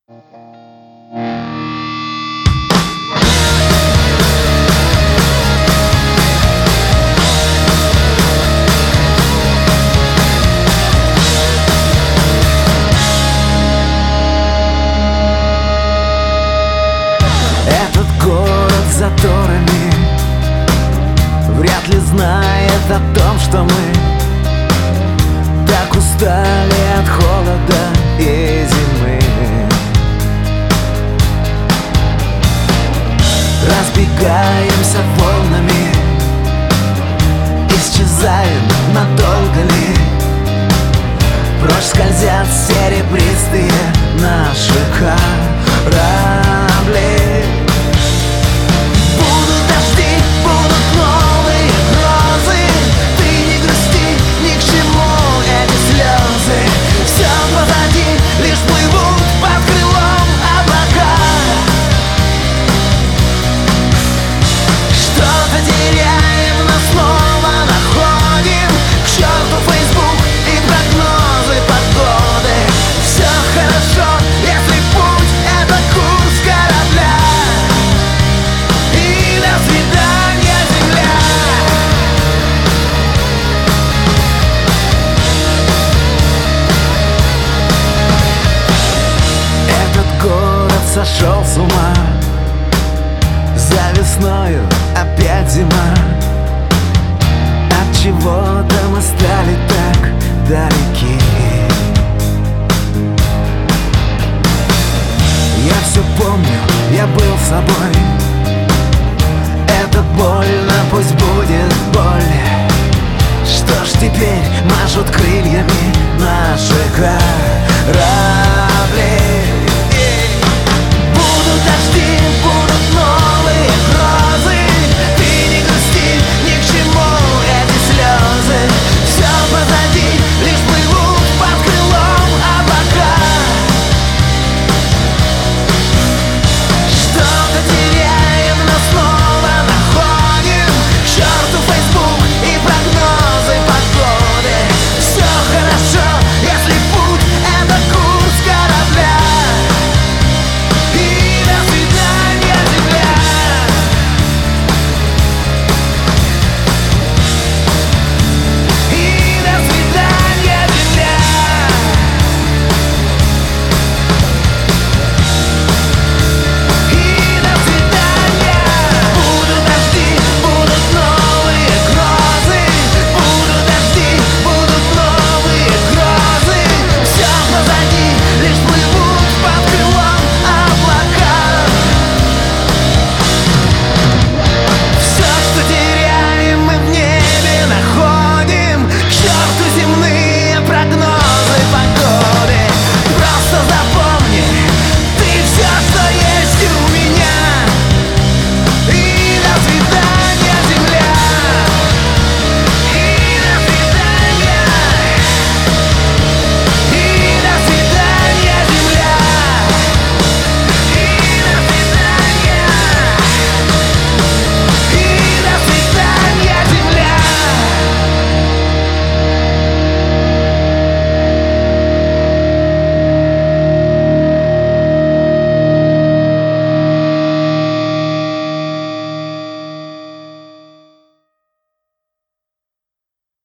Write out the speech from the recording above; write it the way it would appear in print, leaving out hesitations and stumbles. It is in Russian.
Этот город с заторами вряд ли знает о том, что мы так устали от холода и зимы. Разбегаемся волнами, исчезаем надолго ли. Прочь скользят серебристые наши корабли. Будут дожди, будут новые грозы. Ты не грусти, ни к чему эти слезы. Все позади, лишь плывут под крылом облака. Что-то теряем, но снова находим. К черту Facebook и прогнозы погоды. Все хорошо, если путь — это курс корабля. И до свидания, земля. Этот город сошел с ума. За весною опять зима. От чего-то мы стали так далеки. Я все помню, я был с собой. Это больно, пусть будет боль. Что ж теперь машут крыльями наши корабли.